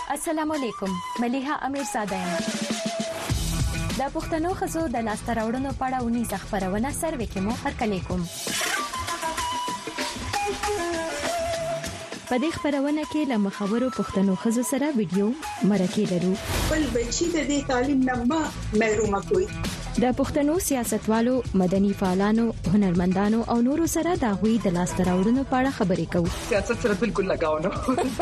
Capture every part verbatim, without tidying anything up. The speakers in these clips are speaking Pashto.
السلام علیکم ملیحه امیرزاده یم د پښتنو خزو د لاسته راوړنو په اړه ونی ځخبرونه سروې کې مو هرکلی کوم په دې خبرونه کې له مخاورو پښتنو خزو سره ویډیو مرکه لرو بل بچی د دې تعلیم نه محروم کوي د پښتنو سیاستوالو مدني فعالانو هنرمندانو او نورو سره د غوي د لاسته راوړنو په اړه خبرې کوو سیاست سره بالکل لگاو نه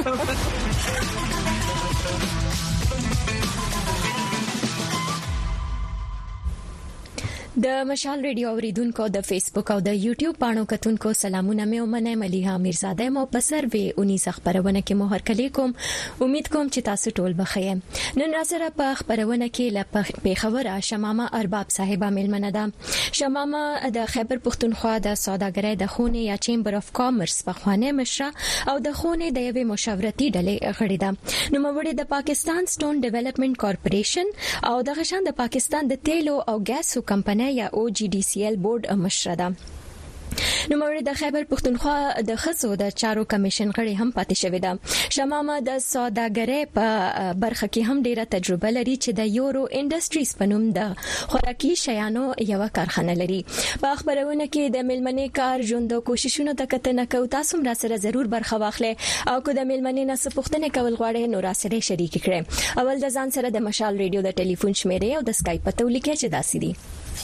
د مشال ریډیو اوریدونکو د فیسبوک او د یوټیوب باندې کتونکو سلامونه مې ومنه ملیحه امیرزاده مو په سروې اونې خبرونه کې مو هرکلی کوم امید کوم چې تاسو ټول بخیر نن راځره په خبرونه کې ل پیښور شمامه ارباب صاحبہ ملمنه ده شمامه د خیبر پښتونخوا د سوداګرۍ د خونې یا چیمبر اف کامرس په خوانه مشره او د خونې د یوې مشاورتي ډلې غړي ده نو موږ د پاکستان سټون ډیولپمنٹ کارپوریشن او د غشان د پاکستان د تیلو او ګاسو کمپنۍ یا او جی ډی سی ایل بورډ مشره ده نو موږ د خیبر پښتونخوا د خصو د چارو کمیشن غړي هم پاتې شوې ده شمامه د سوداګرۍ په برخه کې هم ډیره تجربه لري چې د یورو انډستریز په نوم د خوراکي شیانو یو کارخانه لري په خبرونه کې د ملمنې کار ژوند او کوششونو ته کتنه کوي تاسو را سره ضرور برخه واخلئ او کو د ملمنې نه څه پوښتنه کول غواړئ نو را سره شریک کړئ اول د ځان سره د مشال ریډیو د ټلیفون شمیرې او د اسکایپ په تولیکه چې داسې دي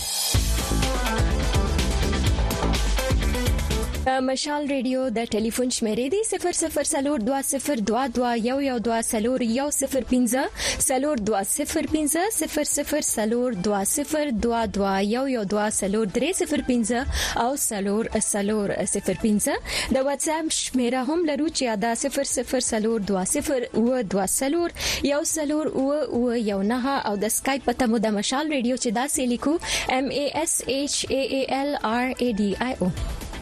مشال ریډیو د ټلیفون شمیرې دی صفر صفر صفر دو صفر دو دو یو یو دو صفر یو صفر پنځه صفر دو صفر پنځه صفر صفر صفر دو صفر دو دو یو یو دو صفر درې صفر پنځه او صفر صفر صفر پنځه د واتس اپ شمیره هم لرو چې دا صفر صفر صفر دو صفر و دو صفر یو صفر و و یو نه او د اسکایپ په مو د مشال ریډیو چې دا سې لیکو ام ا اس اچ ا ا ال ار ا ډي آی او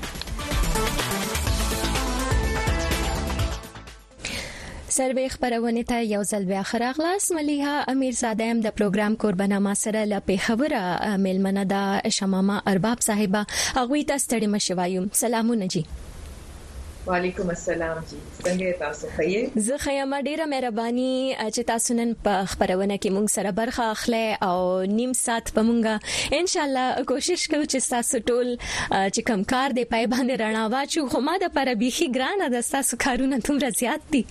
سروې خبرونه ته یو ځل بیا خراغلاس ملیحه امیرزاده هم د پروګرام قربانه ما سره ل پیښوره ملمنه د شمامه ارباب صاحبہ هغه ته ستړي مشوایو سلامونه جی وعلیکم السلام جی څنګه تاسو ښه زه خیمه ډیره مهرباني چې تاسو نن په خبرونه کې مونږ سره برخه اخلي او نیم ساعت په مونږه ان شاء الله کوشش کوو چې تاسو ټول چې کم کار دی پای باندې رڼا واچو خو ما د پر بيخي ګرانه د تاسو کارونه تومره زیات دي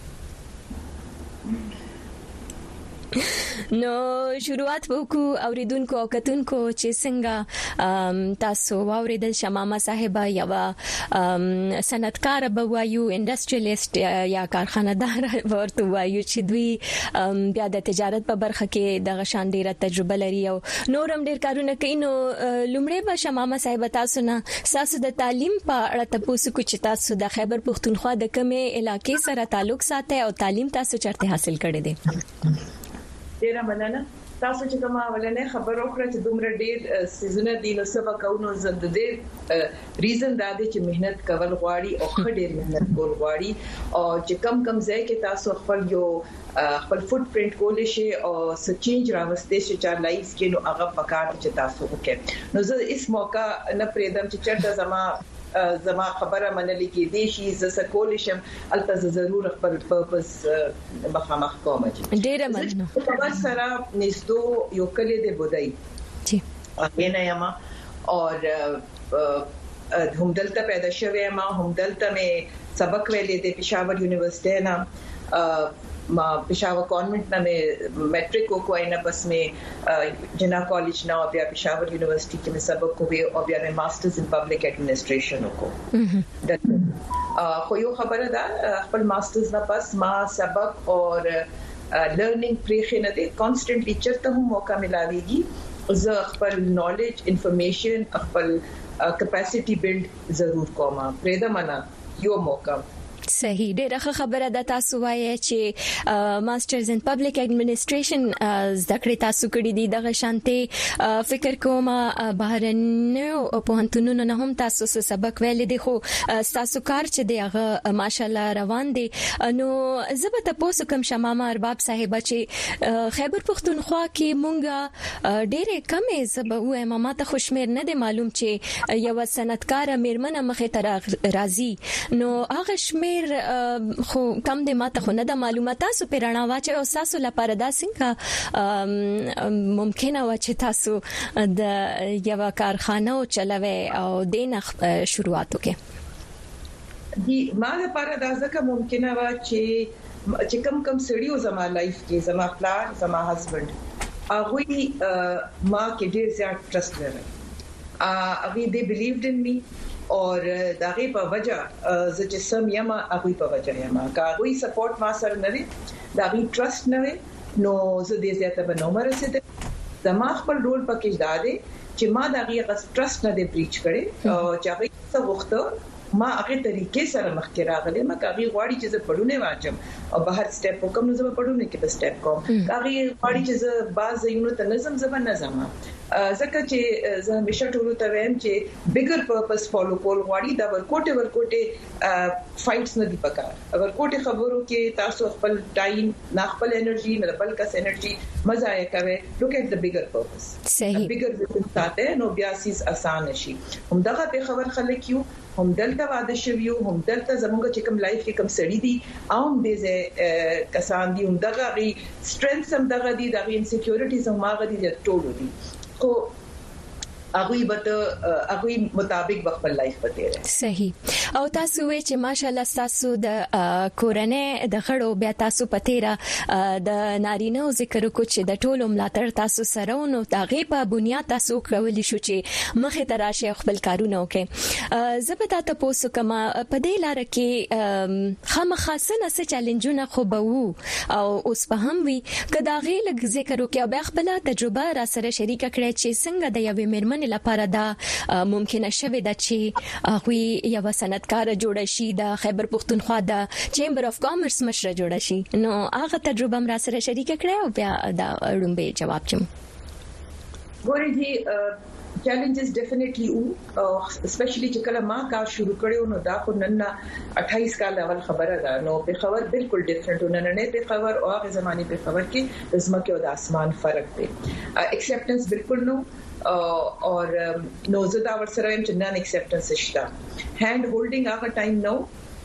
نو شروعات وکړو اوریدونکو او کتونکو چې څنګه تاسو واوریدل شمامه صاحبہ یا صنعتکار به وایو انډستریالیست یا کارخانه‌دار ورته وایو چې دوی بیا د تجارت په برخه کې د غشان ډیره تجربه لري او نورم ډیر کارونه کوي نو لومړی به شمامه صاحبہ تاسو نه تاسو د تعلیم په اړه تاسو کو چې تاسو د خیبر پښتونخوا د کومه علاقې سره تعلق ساتي او تعلیم تاسو چرته حاصل کړی دی ډیره مننه تاسو چې کومه ولنه خبر وکړه چې دومره ډیر سيزونه دي نو سبا کوونو زند دې ریزن دا دی چې مهنت کول غواړي او خډیر مهنت کول غواړي او چې کم کم ځای کې تاسو خپل یو خپل فوت پرینټ کول شي او سچینج راوستي شي چې لایف کې نو هغه پکار چې تاسو وکړي نو زه اس موقع نه پریدم چې چرته زما زما خبره منلې کې دي شي ز سکول شم البته ضرور خپل پرپس مخامخ کوم چې ډیره مننه په سره نږدې یو کلی دی بودای جی اګه یم او هم دلته پیدا شوه ما هم دلته مې سبق ویلې د پېښور یونیورسيټي نه ما پېښور کانوینټ نه مې میټرک کو اینا بس مې جنا کالج نه او بیا پېښور یونیورسيټي کې مې سبق کوی او بیا مې ماسترز ان پبلک ایڈمنسټریشن وکړ خو یو خبره ده خپل ماسترز نه پس ما سبق او لرنینګ پرې نه دي کانستنټلی چرته هم موقع ملاويږي زه خپل نالج انفارمیشن خپل کیپاسټي بیلډ ضرور کوم پرې ده منا یو موقع صحیح ډیره خبره ده تاسو وایي چې ماسترز ان پبلک ایڈمنسټریشن زده کړې تاسو کړې دي دغه شانتي فکر کوم بهرنیو پوهنتونونو نه هم تاسو سبق ویل دي خو تاسو کار چې دی هغه ماشالله روان دي نو زه به تاسو کوم شمامه ارباب صاحب چې خیبر پښتونخوا کې مونږه ډیره کمې زبه وې ما ته خوشمیر نه دی معلوم چې یو صنعتکار میرمن مخه تر راضي نو هغه شمیر ډیر خو کم د ماته خو نه د معلومات تاسو پیرانه واچ او تاسو لپاره دا څنګه ممکنه و چې تاسو د یو کارخانه چلوي او د شروعات وکړي دی ما لپاره دا ځکه ممکنه و چې چې کم کم سړیو زما لایف کې زما پلان زما هسبند هغه ما کې ډیر زیات ټرست لري هغه دې بلیوډ ان می اور داغه په وجه ز چې سم یم هغه په وجه یم هغه سپورټ ما سره نه وي داغه ټرست نه وي نو زه دې زیاته به نو مرسته زما خپل رول پکې دا دی چې ما داغه ټرست نه دی بریچ کړي او چې هغه څه وخت ما هغه طریقې سره مخکې راغلم ما هغه غواړي چې زه پړونه واچم او بهر سټیپ وکم نو زه پړونه کې به سټیپ کوم هغه غواړي چې زه باز یو ته نظم زبر نظم ځکه چې زه همیشه ټول ته وایم چې بیګر پرپس فالو کول غواړي دا ورکوټه ورکوټه فایټس نه دی پکار ورکوټه خبرو کې تاسو خپل ټایم نه خپل انرژي نه بل کس انرژي مزه یې کوي لوک ایٹ د بیګر پرپس صحیح بیګر ویژن ساته نو بیا سیس آسان شي هم دغه په خبر خلک یو هم دلته واده شویو هم دلته زموږ چې کوم لایف کې کوم سړی دي او هم دې کسان دي هم دغه غي سترنث هم دغه دي دغه انسیکیورټیز هم هغه دي ټول دي خو هغه به هغه مطابق خپل لایف پته صحیح او تاسو وی چې ماشالله تاسو د کورنۍ د غړو بیا تاسو پته را د نارینه ذکر کو چې د ټولو ملاتړ تاسو سره نو دغه په بنیاد تاسو کولای شو چې مخه تراشه خپل کارونه وکړي زبتا تاسو کما په دې لار کې خامخاسنه څه چیلنجونه خو به وو او اوس په هم وی کداغه لږ ذکر وکړي بیا خپل تجربه را سره شریک کړئ چې څنګه د یوې مرمن لپاره دا ممکنه شوه د چې هغه یو صنعتکار جوړ شي د خیبر پختونخوا د چیمبر اف کامرس مشره جوړ شي نو هغه تجربه مر سره شریک کړه او بیا دا اړومبه جواب چم ګورې دي چیلنجز ډیفینیټلی او اسپیشلی چې کله ما کار شروع کړو نو دا خو نن اٹھائیس کال اول خبره ده نو په خبر بالکل ډیفرنٹ نن نه په خبر او هغه زمانه په خبر کې د زمکه او د اسمان فرق دی ایکسپټنس بالکل نو اور نو زدا ور سره هم چې نن ایکسپټنس شته هاند هولډینګ هغه ټایم نو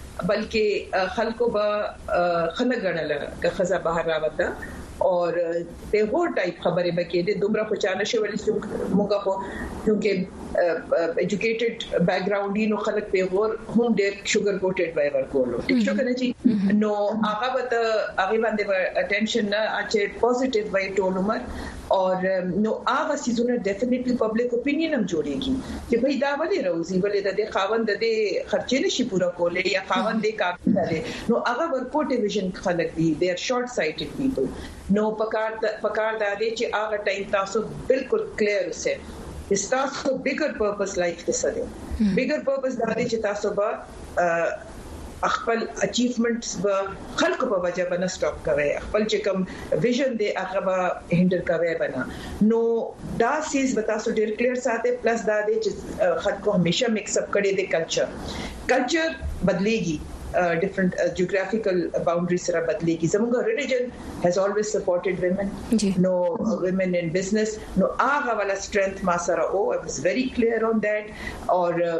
بلکې خلکو به خلګنل که خزه بهر راوته اور په هو ټایپ خبره به کې د دومره پچانه شوی چې موږ خو کیونکه ایجوکیټډ بیک گراوند دی نو خلک په غور هم ډېر شوګر کوټډ وای ورکولو ټیک شو کنه چې نو هغه به هغه باندې اټینشن نه اچې پوزټیو وای ټول عمر اور نو هغه سيزونه ډیفینیټلی پبلک اپینین هم جوړيږي چې بھئی دا ولې روزي ولې د خاوند د خرچې نشي پورا کولې یا خاوند د کار کوي نو هغه ورکوټ ویژن خلک دي دے ار شارټ سایټډ پیپل نو پکار پکار دا دي چې هغه ټایم تاسو بالکل کلیر اوسه تاسو بیګر پرپس لایف ته سره بیګر پرپس دا دي چې تاسو به خپل اچیومنټس به خلکو په وجه باندې سټاپ کوي خپل چې کوم ویژن دی هغه به هندل کوي بنا نو دا سیس به تاسو ډیر کلیر ساته پلس دا دی چې خلکو همیشه مکس اپ کړي دي کلچر کلچر بدليږي different uh, geographical boundaries sara badlegi zamunga religion has always supported women Ji. no uh, women in business no aga wala strength ma sara oh I was very clear on that or uh,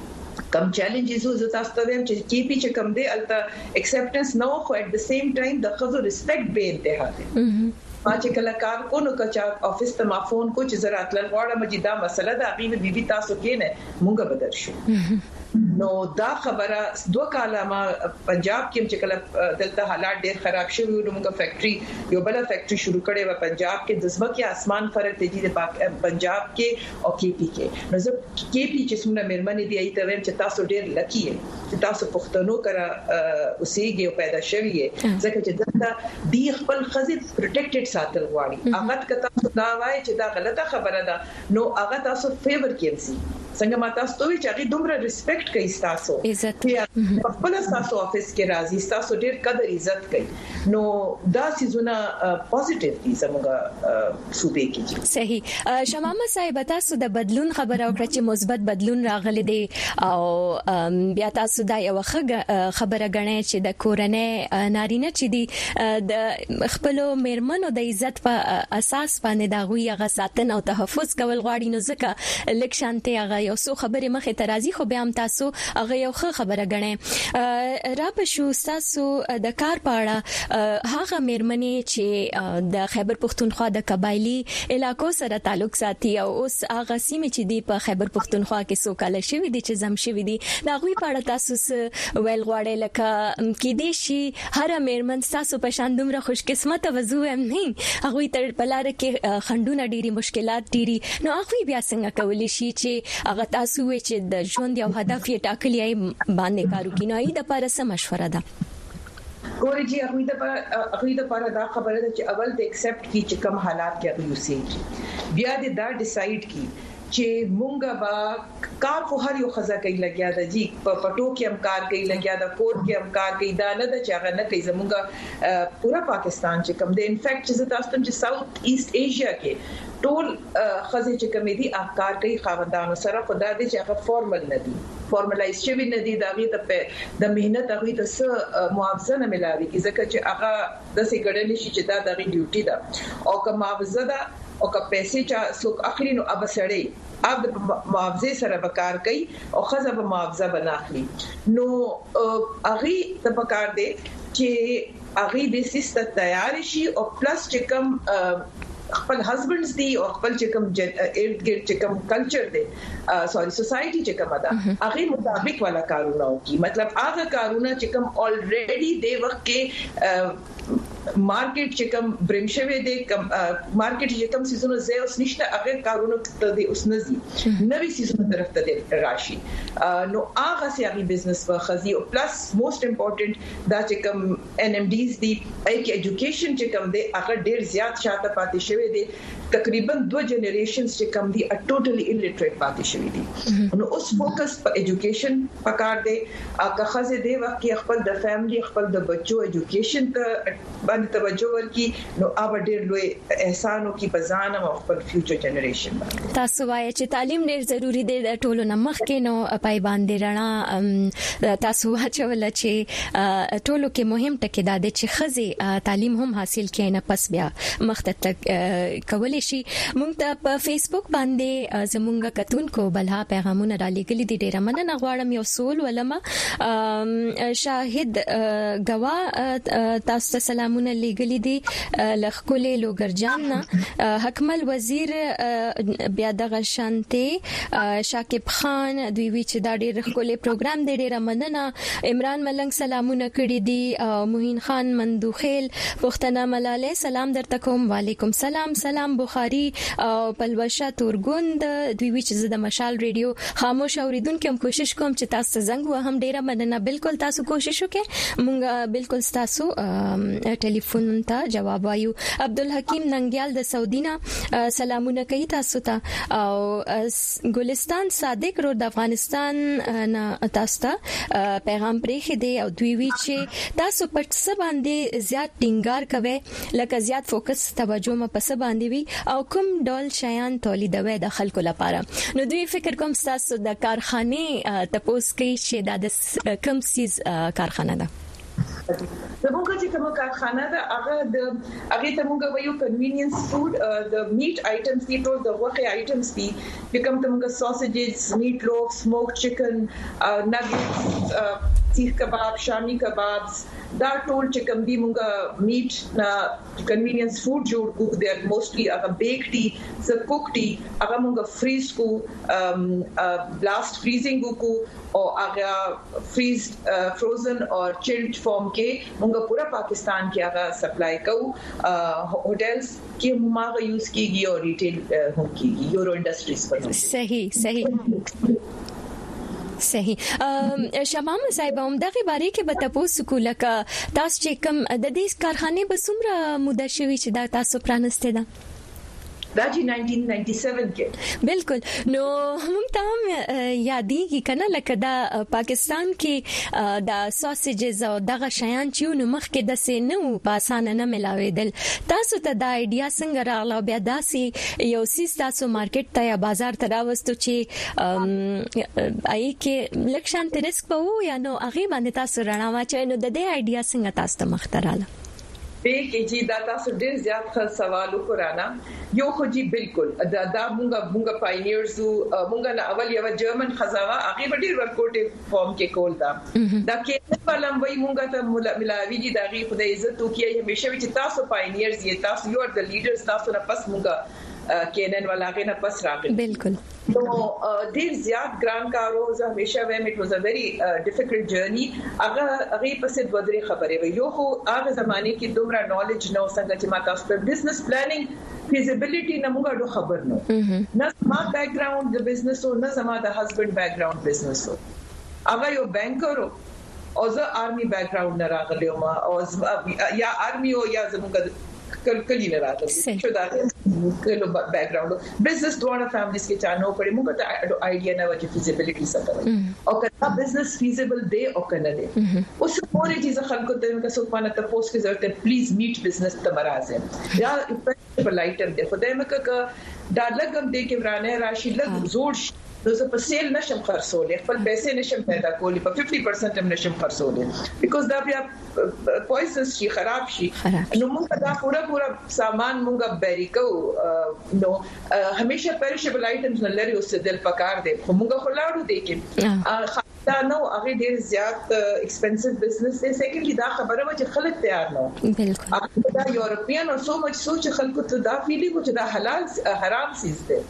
کم چیلنجز او زتا ستویم چې کی پی چې کم دی الته ایکسپټنس نو خو at the same time د خزو ریسپیکټ به انتها دی ما چې کله کار کو نو کچا افیس ته ما فون کو چې زرا اتل غواړم چې دا مسله دا غي بي بي تاسو کې نه مونږ بدل شو نو دا خبره دوه کاله ما پنجاب کې چې کله دلته حالات ډېر خراب شوي نو موږ فیکټري یو بل فیکټري شروع کړې و پنجاب کې د ځمکې اسمان فرق دی د پنجاب کې او کې پی کې نو زه کې پی چې څومره مېرمنې دی ایته ویم چې تاسو ډېر لکی یې چې تاسو پښتنو کرا اوسېږي او پیدا شوی یې ځکه چې دلته دی خپل خزي پروټیکټډ ساتل غواړي هغه کته دا وایي چې دا غلطه خبره ده نو هغه تاسو فیور کېمسي څنګه ما تاسو ته چې هغه دومره ریسپیکټ کوي تاسو عزت په خپل تاسو افیس کې راځي تاسو ډېر قدر عزت کوي نو دا سيزونه پوزټیو دي زموږه صوبې کې صحیح شمامه صاحب تاسو د بدلون خبره وکړه چې مثبت بدلون راغلی دی او بیا تاسو دا یو خبره غنئ چې د کورنۍ نارینه چې دی د خپل میرمنو د عزت په اساس باندې دا غوي غ ساتنه او تحفظ کول غواړي نو ځکه لکشانته هغه یو څو خبرې مخه ترازی خو به هم تاسو هغه یو خبره غنئ را په شو تاسو د کار پاړه هغه مېرمنې چې د خیبر پختونخوا د قبایلی علاقو سره تعلق ساتي او اوس هغه سیمه چې دی په خیبر پختونخوا کې سوکاله شوی دي چې زم شوی دي دا غوي پاړه تاسو ویل غواړي لکه کې دي شي هر مېرمن تاسو په شان دومره خوش قسمت وضو هم نه هغه تر بلاره کې خندونه ډيري مشکلات ډيري نو هغه بیا څنګه کولی شي چې هغه تاسو چې د ژوند یو هدف یې ټاکلی باندې کارو کینای د لپاره څه مشوره ده ګورې چې هغه د هغه د لپاره دا خبره ده چې اول د ایکسپټ کی چې کوم حالات کې هغه اوسېږي بیا د دا ډیسایډ کی چې مونږه با کار خو هر یو خزا کوي لګیا ده جی په پټو کې هم کار کوي لګیا ده کور کې هم کار کوي دا نه ده چې هغه نه کوي زمونږه پورا پاکستان چې کوم ده انفیکټ چې تاسو ته چې ساوث ایست ایشیا کې ټول خزې چې کوم دي کار کوي خاوندانو سره خدا دې چې هغه فارمل نه دي فارملایز شوی نه دي دا غي د مهنت هغه د څه معاوضه نه ملاوي کی ځکه چې هغه د سې ګډل شي چې دا د ډیوټي ده او کوم معاوضه ده او که پیسې چې څوک اخلي نو اب سړی اب معاوضه سره وکړ کوي او خزه به معاوضه بناخلي نو اغي د پکار دی چې اغي د سیستم تیار شي او پلس چې کوم خپل هسبندز دی او خپل چې کوم ارد ګرد چې کوم کلچر دی سوري سوسايټي چې کوم ده هغه مطابق والا کارونه کوي مطلب هغه کارونه چې کوم الریډي د وخت کې مارکیټ چې کوم برمشوي دي کوم مارکیټ چې کوم سيزونو زه اوس نشته هغه کارونه ته دي اوس نزي نوې سيزونو طرف ته دي راشي نو هغه سي هغه بزنس په خزي او پلس موست امپورټنت دا چې کوم ان ام ډیز دي اي کې এডوকেشن چې کوم دي هغه ډیر زیات شاته پاتې شوی دي تقریبا دوه جنریشنز چې کوم دي ټوټلی الټریټ پاتې شوی دي نو اوس فوکس په এডوকেشن پکار دي هغه خزي دي وخت کې خپل د فیملی خپل د بچو এডوকেشن ته باندې توجه ورکړي نو اوبه ډېر لوی احسانو کې بزان او خپل فیوچر جنریشن باندې تاسو وایي چې تعلیم ډېر ضروری دی د ټولو نمخ کې نو پای باندې رڼا تاسو واچول چې ټولو کې مهم ټکی دا دی چې خزي تعلیم هم حاصل کړي نه پس بیا مخته تک کولای شي موږ ته په فیسبوک باندې زمونږ کتونکو بلها پیغامونه را لګلي دي ډېر مننه غواړم یو سوال ولما شاهد غوا تاسو سلامونه لګلي دي لخکولې لوګرجان نه حکمل وزیر بیا دغه شانته شاکب خان دوی وی چې دا ډېر خکولې پروګرام دی ډېر مننه عمران ملنګ سلامونه کړي دي موهین خان مندوخیل پښتنه ملاله سلام درته کوم وعلیکم سلام سلام بخاری او پلوشه تورګوند دوی وی چې د مشال ریډیو خاموش اوریدونکو هم کوشش کوم چې تاسو زنګ و هم ډېر مننه بالکل تاسو کوشش وکړئ مونږ بالکل تاسو ټلیفون ته جواب وایو عبدالحکیم ننګیال د سعودینا سلامونه کوي تاسو ته او ګلستان صادق رو د افغانستان نه تاسو ته پیغام پرېخي دی او دوی وی چې تاسو په څه باندې زیات ټینګار کوي لکه زیات فوکس توجه م په څه باندې وی او کوم ډول شیان تولیدوي د خلکو لپاره نو دوی فکر کوم تاسو د کارخانه تپوس کوي چې د کوم سیز کارخانه ده زموږ چې کومه کارخانه ده هغه د هغه ته موږ وایو کنوینینس فود د میټ آیټمز دي ټول د غوښه آیټمز دي کوم ته موږ ساسیجز میټ لوف سموک چکن ناګټس سیخ کباب شامی کبابز دا ټول چې کوم دي موږ میټ نه کنوینینس فود جوړ کوو د موستلی هغه بیک دي ز کوک دي هغه موږ فریز کو بلاست فریزینګ کو او هغه فریز فروزن او چیلډ فارم کې موږ پورا پاکستان کې هغه سپلای کوو هوټلز کې موږ یوز کیږي او ریټیل هم کیږي یورو انډستریز په صحیح صحیح صحیح شمام صاحب هم دغه باره کې به تاسو کوله ک تاسو چې کوم د دې کارخانه به څومره موده شوي چې دا تاسو پرانسته ده دا چې ناینټین ناینټي سیون کې بالکل نو موږ ته هم یادېږي کنه لکه دا پاکستان کې دا ساسیجز او دغه شیان چې نو مخ کې د سينو په اسانه نه ملاويدل تاسو ته دا ایډیا څنګه راغله بیا داسې یو سیس تاسو مارکیټ ته یا بازار ته راوستو چې آی کې لکشان ته ریسک په وو یا نو هغه باندې تاسو رڼا واچوي نو د دې ایډیا څنګه تاسو ته مختراله به کې چې دا تاسو ډېر زیات خل سوال وکړانا یو خو جی بالکل دا دا مونږه مونږه پاینیرز مونږه نه اول یو جرمن خزاوه هغه ډېر ورکوټ فارم کې کول دا دا کې پلم وای مونږه ته ملاوی دي دا غي خدای عزت وکي همیشه چې تاسو پاینیرز یې تاسو یو د لیډرز تاسو نه پس مونږه کینن ولا غي نه پس راغلی بالکل تو ډیر زیات ګران کارو زه همیشه وایم اټ واز ا ویری ډیفیکلټ جرنی هغه هغه پسې ودرې خبرې وي یو خو هغه زمانه کې دومره نالج نو څنګه چې ما تاسو په بزنس پلانینګ فیزیبিলিټی نه موږ خبر نو نه ما بیک ګراوند د بزنس او نه زما د هسبند بیک ګراوند بزنس او هغه یو بانکر او زه آرمي بیک ګراوند نه راغلی ما او یا آرمي او یا زموږ کل کلی نه راځي شو دا کلو بیک ګراوند بزنس دوه فیملیز کې چانو پړې موږ ته آئیډیا نه وځي فیزیبিলিټی څه او کله بزنس فیزیبل دی او کنه دی اوس پورې چیز خلکو ته که څوک باندې تاسو کې ضرورت ہے پلیز میټ بزنس ته مرزه یا په لایټر دی خدای مکه ک دا لګم دی کې ورانه راشي لګ زوړ نو زه په سیل نشم خرڅولې خپل پیسې نشم پیدا کولی په پچاس پرسنټ هم نشم خرڅولې بیکاز دا بیا پویزنس شي خراب شي نو موږ دا پورا پورا سامان موږ بری کو نو همیشه پرشبل آیټمز نه لري اوس دل پکار دي خو موږ خلاړو دي کې دا نو هغه ډیر زیات ایکسپنسیو بزنس دی سیکنډلی دا خبره و چې خلک تیار نه بالکل دا یورپین او سو مچ سوچ خلکو ته دا فیلینګ و چې دا حلال حرام چیز دی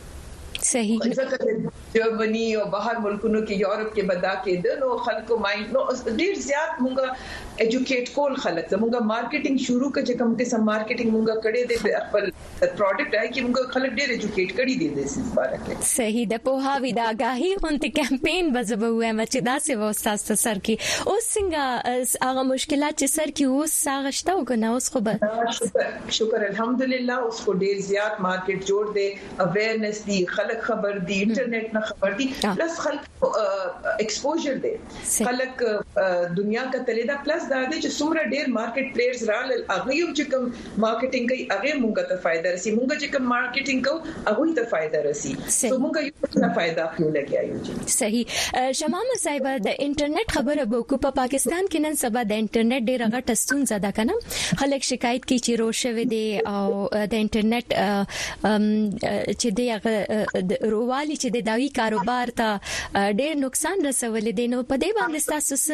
صحیح جرمنی او بهر ملکونو کې یورپ کې بدا کې د نو خلکو مایند نو ډیر زیات مونږه ایجوکیټ کول خلک زموږه مارکیټینګ شروع کړي کوم قسم مارکیټینګ مونږه کړي د خپل پروډکټ ہے چې مونږه خلک ډیر ایجوکیټ کړي دي د سیس باره کې صحیح د په هاوی دا غاهي هونته کمپاین وزبوه چې دا څه وستاسو سر کې اوس څنګه هغه مشکلات چې سر کې اوس ساغشته او کنه اوس خو به شکر الحمدلله اوس کو ډیر زیات مارکیټ جوړ دی اویرنس دی خلک خبر دی انټرنیټ نه خبر دی پلس خلک ایکسپوژر دی خلک دنیا کا تلیدا پلس دا دی چې څومره ډیر مارکیټ پلیئرز رال هغه یو چې کوم مارکیټینګ کوي هغه موږ ته فائدہ رسي موږ چې کوم مارکیټینګ کوو هغه ته فائدہ رسي سو موږ یو څه فائدہ کیو لګیایو صحیح شمامه صاحب د انټرنیټ خبره وکړو په پاکستان کې نن سبا د انټرنیټ ډیر غټ ستونزه ده کنه خلک شکایت کوي چې روشوي دي او د انټرنیټ چې دی هغه روالي چې د داوی کاروبار ته ډیر نقصان رسول دي نو په دې باندې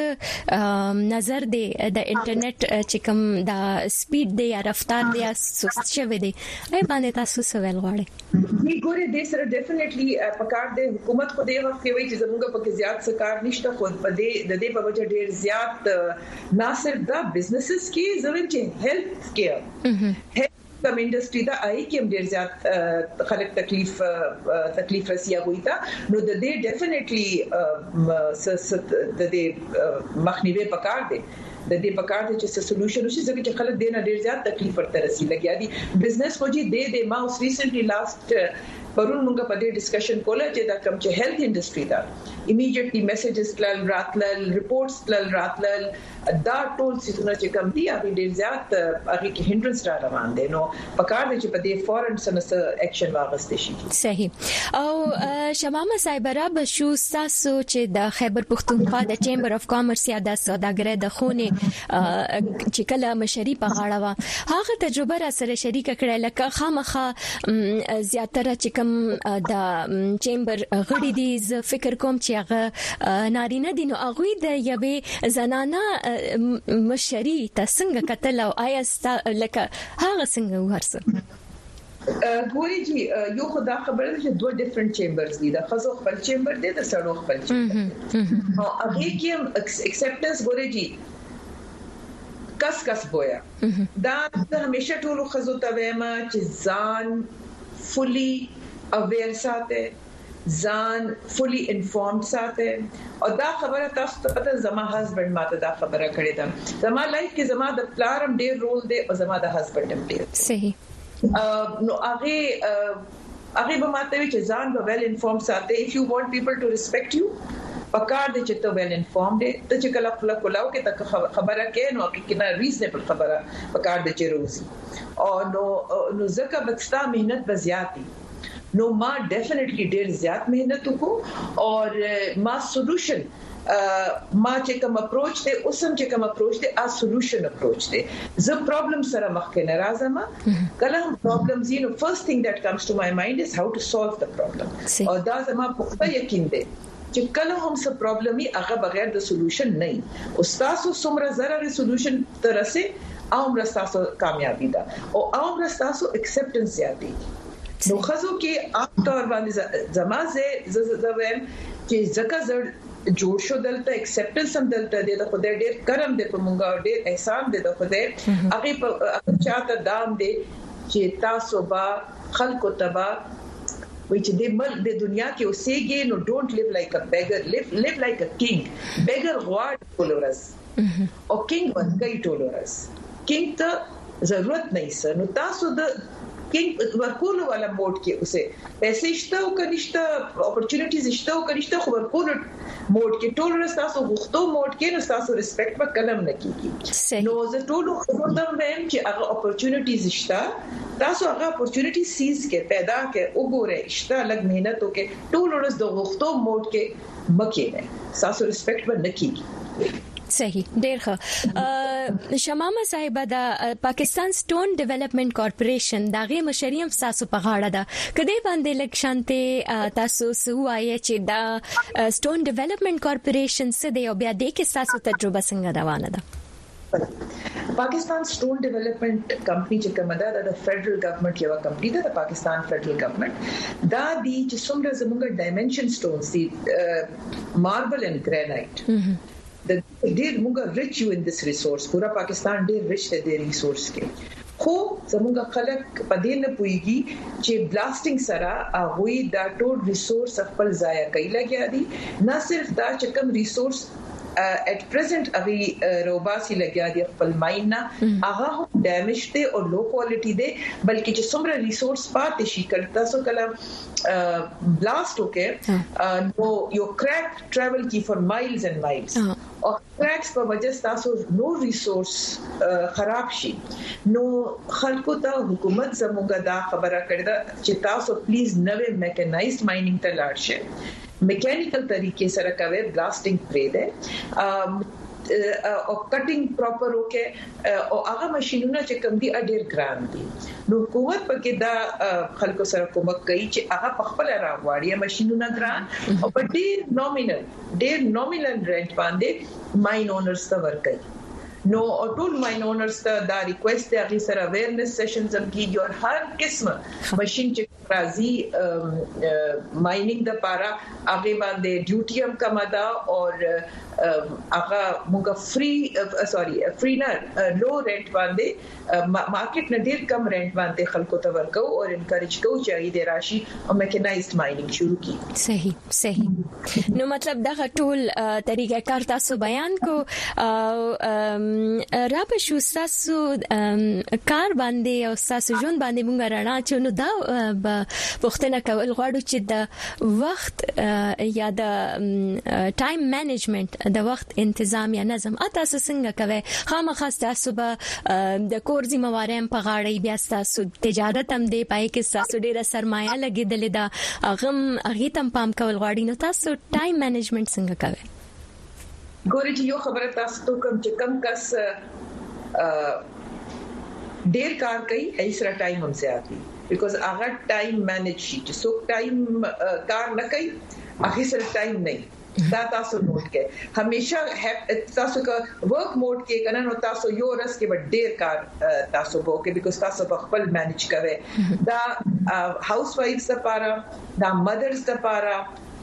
تاسو نظر دی د انټرنیټ چې کوم دا سپیډ دی یا رفتار دی سست شوی دی ای باندې تاسو سوال غواړئ می ګوره د سره ډیفینیټلی پکار دی حکومت خو دی وخت وی چې زموږ په کې زیات سکار نشته خو په دې د دې په وجه ډیر زیات نه صرف دا بزنسز کې ځکه چې هیلث کېر کم انډستری دا آی کې ډیر زیات خلک تکلیف تکلیف رسیا ہوئی تا نو د دې ډیفینیټلی د دې مخنیوي پکار دی د دې پکار دی چې سولوشن وشي ځکه چې خلک دینه ډیر زیات تکلیف ورته رسي لګیا دي بزنس خو جی دې دې ما اوس ریسنټلی لاست پرون موږ په دې ډسکشن کوله چې دا کوم چې هیلث انډستری دا ایمیډیټلی میسجز تل راتلل ریپورټس تل راتلل دا ټول څه چې کوم دی هغه ډیر زیات هغه کې هندرنس را روان دي نو پکار دی چې په دې فورن سره اکشن واغستې شي صحیح او شمامه صاحب را بشو تاسو چې د خیبر پختونخوا د چیمبر اف کامرس یا د سوداګرۍ د خونه چې کله مشري په غاړه وا هغه تجربه را سره شریک کړه لکه خامخه زیاتره چې کوم د چیمبر غړي دي ز فکر کوم چې هغه نارینه دي نو هغه د یوې زنانه مشري تاسو کتل او آیا لکه هغه څنګه ورسره ګوري جی یو خدا خبره ده چې دوه ډیفرنٹ چیمبرز دي د خزو خپل چیمبر دي د سړو خپل چیمبر او هغه کې اکسپټنس ګوري جی کس کس بویا دا همیشه ټول خزو ته وایم چې ځان فولي اویر ساته ځان فولي انفورمډ ساته او دا خبره تاسو ته پته زما هسبند ماته دا خبره کړې ده زما لایف کې زما د پلارم ډیر رول دی او زما د هسبند هم ډیر صحیح نو هغه هغه به ماته وی چې ځان به ویل انفورم ساته if you want people to respect you پکار دي چې ته ویل انفورم دي ته چې کله خپل کولاو کې ته خبره کې نو کې نه ریزنبل خبره پکار دي چې روزي او نو نو ځکه بچتا مهنت بزیاتی نو ما ډیفینیټلی ډیر زیات مهنت وکړو اور ما سولوشن ما چې کوم اپروچ دی اوسم چې کوم اپروچ دی ا سولوشن اپروچ دی زه پرابلم سره مخکې نه راځم کله هم پرابلمز یو فرست ثینګ دیٹ کمز ټو مای مایند از هاو ټو سولف د پرابلم او دا زما په یقین دی چې کله هم څه پرابلم یې هغه بغیر د سولوشن نه او تاسو څومره ضرر سولوشن ترسه او مرستاسو کامیابی ده او او مرستاسو ایکسپټنس زیاتی نو خزو کې عام طور باندې زمازه زویم چې زکه زړ جوړ شو دلته ایکسپټنس هم دلته د خدای ډېر کرم دې په مونږه ډېر احسان دې د خدای هغه په چاته دام دې چې تاسو با خلکو تبا وای چې د مل د دنیا کې اوسېږي نو ډونټ لیو لایک ا بیګر لیو لیو لایک ا کینګ بیګر غواړ ټولورس او کینګ ورکړي ټولورس کینګ ته ضرورت نه سه نو تاسو د کینګ ورکول ولا موډ کې اوسه پیسې شته او کنيشته اپورتونټیز شته او کنيشته خو ورکول موډ کې ټولورس تاسو غوښتو موډ کې نو تاسو ریسپیکټ په کلم نه کیږي نو زه ټول خبردم ویم چې هغه اپورتونټیز شته تاسو هغه اپورتونټی سیز کې پیدا کې وګوره شته لګ مهنت وکې ټولورس د غوښتو موډ کې مکه نه تاسو ریسپیکټ به نه کیږي صحیح ډیر ښه شمامه صاحب د پاکستان سټون ډیولپمنٹ کارپوریشن دغه مشریم تاسو په غاړه ده کدی باندې لکشانته تاسو سوایي چې دا سټون ډیولپمنٹ کارپوریشن څه دی او بیا د کې تاسو تجربه څنګه روانه ده پاکستان سټون ډیولپمنٹ کمپنی چې کومه ده د فدرل ګورنمنت یو کمپنی ده د پاکستان فدرل ګورنمنت دا دی چې څومره زموږ ډایمنشن سټونز دي ماربل اند ګرانایټ د ډېر موږ ریچ یو ان دس ریسورس پورا پاکستان ډېر ریچ دی د ریسورس کې خو زموږ خلک په دې نه پويږي چې بلاستینګ سره هغه دا ټول ریسورس خپل ضایع کوي لګیا دي نه صرف دا چې کوم ریسورس at present ابي روباسي لګیا دي خپل ماين نه هغه هم ډیمیج دي او لو کوالټي دي بلکې چې څومره ریسورس پاتې شي کله تاسو کله بلاست وکړي نو یو کریک ټریول کی فور مایلز اینڈ مایلز او کریکس په وجه تاسو نو ریسورس خراب شي نو خلکو ته حکومت زموږه دا خبره کړې ده چې تاسو پلیز نوې میکانایزډ ماینینګ ته لاړ شئ میکانیکل طریقې سره کوي بلاستینګ پرې ده او کټینګ پراپر وکي او هغه ماشينونه چې کوم دي اډیر ګران دي نو حکومت پکې دا خلکو سره کومک کوي چې هغه په خپل راغواړي ماشينونه ګران او په ډیر نومینل ډیر نومینل رینټ باندې ماین اونرز ته ورکړي نو ټول ماین اونرز ته دا ریکوست دی هغه سره اویرنس سیشنز هم کیږي او هر قسمه ماشين چې راځي ماینینګ د پاره هغه باندې ډیوټي هم کم ده او هغه موږ فری سوري فری نه لو رینټ باندې مارکیټ نه ډیر کم رینټ باندې خلکو ته ورکو او انکریج کوو چې هغه راشي او میکانایزډ ماینینګ شروع کړي صحیح صحیح نو مطلب دا ټول طریقې کار تاسو بیان کو را په شو تاسو کار باندې او تاسو ژوند باندې مونږ رڼا چې نو دا پوښتنه کول غواړو چې د وخت یا د ټایم مینجمنت د وخت تنظیم یا نظم تاسو څنګه کوي خامخا تاسو به د کور ذمہواریم په غاړه بیا تاسو تجارت هم دی پای کې تاسو ډیره سرمایه لګیدلې ده اغم اغه تم پام کول غواړي نو تاسو ټایم مینجمنت څنګه کوي ګورې چې یو خبره تاسو ته کوم چې کم کس ډیر کار کوي ایسره ټایم هم زیات دی because هغه ټایم مینج شي چې څوک ټایم کار نه کوي هغه سره ټایم نه دا تاسو نوٹ کړئ همیشه تاسو کا ورک موډ کې کنه نو تاسو یو ورځ کې ډیر کار تاسو وکړئ because تاسو په خپل مینج کوئ دا هاوس وایفز لپاره دا مدرز لپاره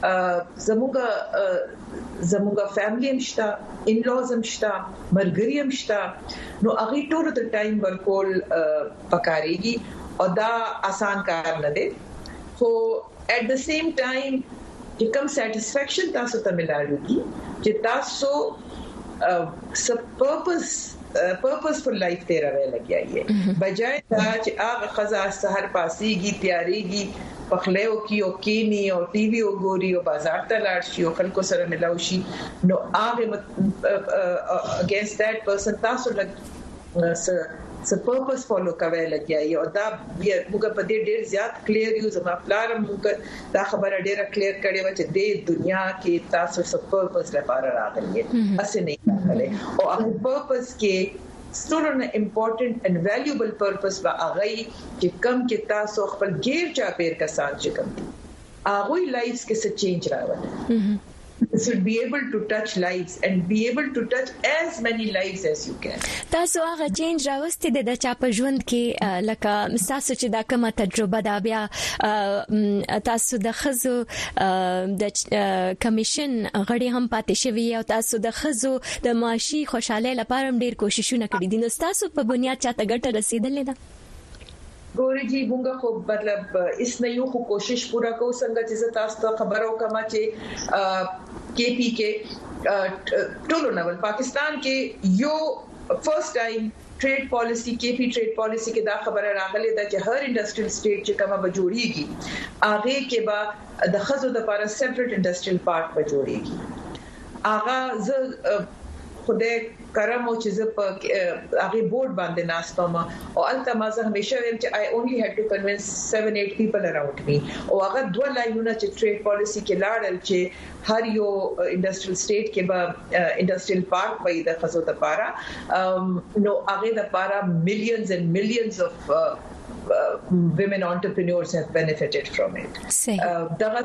زموږه زموږه فیملی هم شته ان لوز هم شته مرګري هم شته نو هغه ټول ته ټایم ورکول پکاريږي او دا آسان کار نه دی خو at the same time چې کوم سټیسفیکشن تاسو ته ملایږي چې تاسو سب پرپس پرپسفل لایف ته راوي لګیایي بجای دا چې هغه خزا سحر پاسيږي تیاریږي پخلیو کی او کینی او ټي وي او ګوري او بازار ته لاړ شي او خلکو سره ملاوي شي نو هغه اگینست دیٹ پرسن تاسو لګ څه پرپس فالو کوي لګیا یو دا موږ په دې ډېر زیات کلیر یو زما پلان موږ دا خبره ډېر کلیر کړې و چې د دنیا کې تاسو څه پرپس لپاره راغلي اسې نه راغلي او هغه پرپس کې ستورن امپورټنٹ اینڈ ویلیوبل پرپس وا هغه چې کم کې تاسو خپل غیر چا پیر کسان چې کم دي هغه لایفز کې څه چینج راوړي should be able to touch lives and be able to touch as many lives as you can. تاسو هغه چینج راوستي د چا په ژوند کې لکه تاسو چې دا کومه تجربه دا بیا تاسو د خزو د کمیشن غړي هم پاتې شوی او تاسو د خزو د معاشي خوشاله لپاره هم ډیر کوششونه کړی دي نو تاسو په بنیاد چاته ګټه رسیدلې ده ګوري جی موږ خو مطلب اس نه یو خو کوشش پورا کو څنګه چې تاسو ته خبرو کما چې کے پی کې ټولو نول پاکستان کې یو فرست ټایم ټریډ پالیسی کے پی ټریډ پالیسی کې دا خبره راغله دا چې هر انډستریل سټیټ چې کومه بجوړیږي هغه کې با د خزو د لپاره سیپریټ انډستریل پارک بجوړیږي هغه ز خدای کرم او چې زه په هغه بورډ باندې ناستم او الته ما زه همیشه ویم چې I only had to convince seven eight people around me او هغه دوه لاینونه چې ټریډ پالیسی کې لاړل چې هر یو انډستریل سټیټ کې به انډستریل پارک وي د خزو لپاره نو هغه لپاره millions and millions of uh, Uh, women entrepreneurs have benefited from it. دغه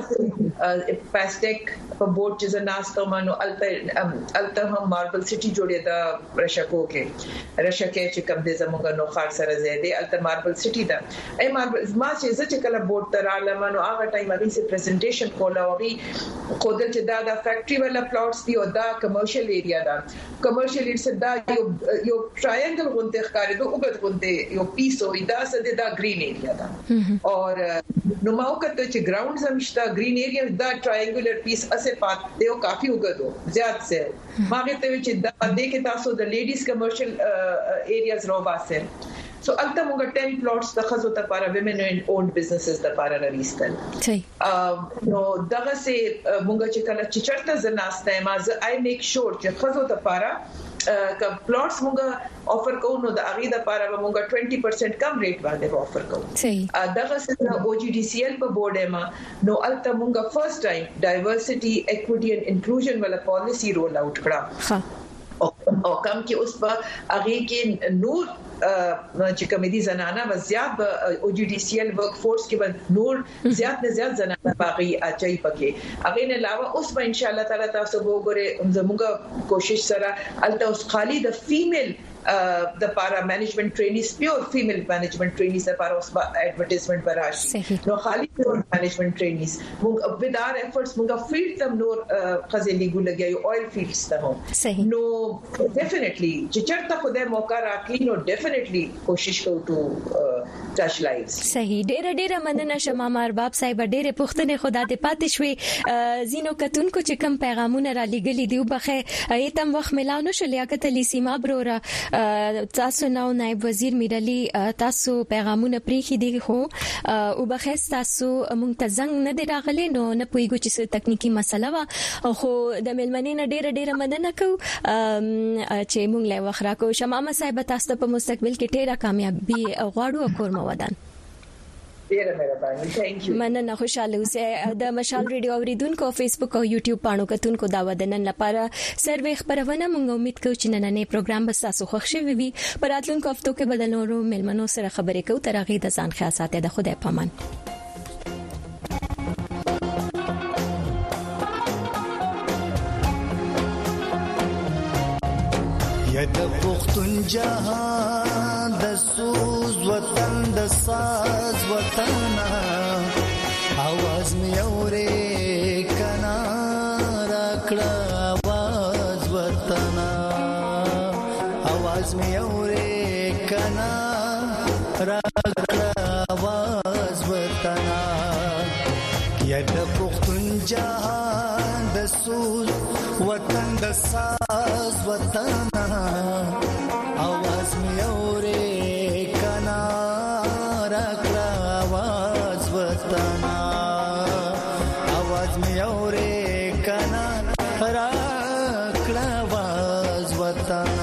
پاستیک په بورډ چې زناستو مانو الته الته هم ماربل سټي جوړه دا رشکو کې رشکه چې کوم د زموږ نو خاص سره زیاده الته ماربل سټي دا ای ماربل ما چې چې کله بورډ تر علمانو هغه ټایم هغه سي پریزنټیشن کولا وی خودل چې دا د فیکټري ولا پلاټس دی او دا کمرشل ایریا دا کمرشل ایریا دا یو یو ټرایانګل غونډه ښکارې دوه وګت غونډه یو پیسو دا سده دا green area da aur no ma وکړه چې ګراوند زمشتا green area دا triangular piece اسه پات دیو کافی وګدو زیات سه ماګه ته چې دا دې کې تاسو د لیډیز کمرشل ایریاز رو باسه سو الته موږ ten plots د خزو ته لپاره women owned businesses د لپاره راوستل صحیح نو دغه سه موږ چې کله چې چرته زناسته ما ز I make sure چې خزو ته لپاره ک پلاټس موږ افر کوو نو د اغه د لپاره موږ twenty percent کم ریټ باندې افر کوو صحیح دغه سره او جی ډی سی ایل په بورډ ما نو الته موږ فرست ټایم ډایورسټي ایکوټي اینڈ انکلوژن ولا پالیسی رول اوټ کړه ها او کم کې اوس په اغه کې نور چې کمیدي زنانه و زیات او جی ډی سی ایل ورک فورس کې به نور زیات نه زیات زنانه باقي اچي پکې اغه نه علاوه اوس به ان شاء الله تعالی تاسو وګورئ زموږ کوشش سره الته اوس خالي د فیمیل د پارا مینجمنت ټرینیز پیور فیمیل مینجمنت ټرینیز لپاره اوس ایڈورټایزمنت براشي نو خالي پیور مینجمنت ټرینیز موږ with our efforts موږ فیلډ تم نور خزلې ګولګي اویل فیلډز ته هم نو ډیفینیټلی چې چرته خدای موقع راکړي نو ډیفینیټلی کوشش کوو ټو ټچ لایفز صحیح ډېر ډېر مننه شمه مارباب صاحب ډېر پښتنه خدا دې پاتې شوي زینو کتونکو چې کوم پیغامونه را لګلې دی وبخه ایتم وخت ملاونو شو لیاقت علي سیما برورا تاسو نو نائب وزیر میرعلی تاسو پیغامونه پریخي دي خو او بخښ تاسو مونږ ته زنګ نه دی راغلی نو نه پویګو چې څه تکنیکی مسله وا خو د ملمنې نه ډېر ډېر مننه کو چې مونږ له وخرا کو شمامه صاحب تاسو په مستقبل کې ډېره کامیابی غواړو او کور مو ودان ډیره مهرباني ثانک یو مننه خوشاله اوسه د مشال ریډیو اوریدونکو فیسبوک او یوټیوب پاڼو کتونکو دا ودنن لپاره سروې خبرونه موږ امید کوو چې نننې پروګرام به تاسو خوښ شي وي پراتلونکو هفتو کې بدلونو ملمنو سره خبرې کوو تر هغه د ځان خیال ساتي د خدای پامان یا د پختون جهان د سوز وطن د ساز وطن आवाज می اورې کنا راکړه आवाज وطن आवाज می اورې کنا راکړه आवाज وطن یا د پختون جهان د سوز وطن د ساز وطن आवाज می اورې کنا راکړه आवाज وطن आवाज می اورې کنا راکړه आवाज وطن